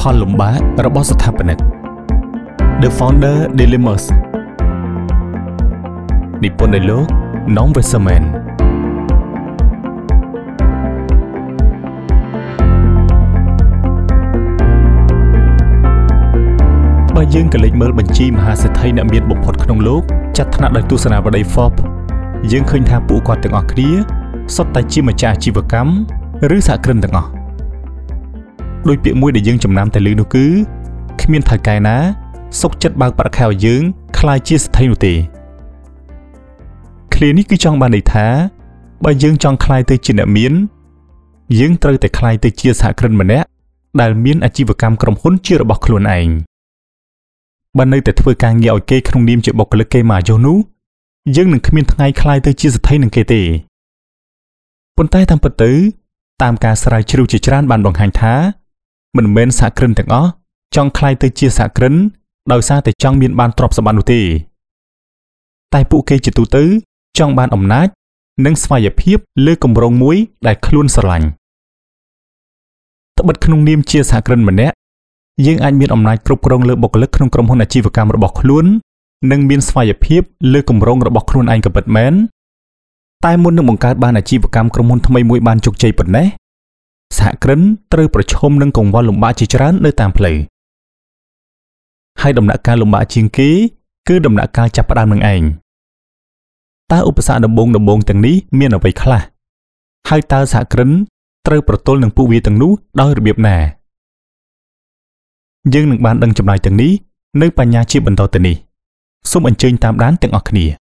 ផលលំបាករបស់ស្ថាបនិក The Founder Dilemmas និពន្ធដោយលោក Nom Weserman បើយើងក៏លេចមើលបញ្ជីមហាសេដ្ឋីអ្នកមានបំផុតក្នុងលោកចាត់ថ្នាក់ដោយទស្សនាវដ្តី Forbes យើងឃើញថាពួកគាត់ទាំងអស់គ្នាសុទ្ធតែជាម្ចាស់អាជីវកម្មឬសហគ្រិនទាំងអស់ដោយពាក្យមួយដែលយើងចំណាំតែឮនោះគឺគ្មានថៅកែណាសុខចិត្តបើកប្រាក់ខែឲ្យយើងខ្លាយជាសេដ្ឋីនោះទេឃ្លានេះគឺចង់បានន័យថាបើយើងចង់ខ្លាយទៅជាអ្នកមានយើងត្រូវតែខ្លាយទៅជាសហគ្រិនម្នាក់ដែលមានអាជីវកម្មក្រុមហ៊ុនជារបស់ខ្លួនឯងបើនៅតែធ្វើការងារឲ្យគេក្នុងនាមជាបុគ្គលិកគេមកយោនោះយើងនឹងគ្មានថ្ងៃខ្លាយទៅជាសេដ្ឋីនឹងគេទេប៉ុន្តែតាមពិតទៅតាមការស្រាវជ្រាវជាច្រើនបានបង្ហាញថាមិនមែនសហគ្រិនទាំងអស់ចង់ខ្លាយទៅជាសហគ្រិនដោយសារតែចង់មានបានទ្រព្យសម្បត្តិនោះទេតែពួកគេជាទូទៅចង់បានអំណាចនិងស្វ័យភាពលើគម្រោងមួយដែលខ្លួនស្រឡាញ់ត្បិតក្នុងនាមជាសហគ្រិនម្នាក់យើងអាចមានអំណាចគ្រប់គ្រងលើបុគ្គលិកក្នុងក្រុមហ៊ុនអាជីវកម្មរបស់ខ្លួននិងមានស្វ័យភាពលើគម្រោងរបស់ខ្លួនឯងក៏ពិតមែនតែមុននឹងបង្កើតបានអាជីវកម្មក្រុមហ៊ុនថ្មីមួយបានជោគជ័យប៉ុណ្ណេះសហគ្រិនត្រូវប្រឈមនឹងកង្វល់លំបាកជាច្រើននៅតាមផ្លូវហើយដំណាក់កាលលំបាកជាងគេគឺដំណាក់កាលចាប់ផ្ដើមនឹងឯងតើឧបសគ្គដំបូងទាំងនេះមានអ្វីខ្លះហើយតើសហគ្រិនត្រូវប្រទល់នឹងពួកវាទាំងនោះដោយរបៀបណាយើងនឹងបានដឹងចម្លើយទាំងនេះនៅបញ្ញាជាបន្តទៅនេះសូមអញ្ជើញតាមដានទាំងអស់គ្នា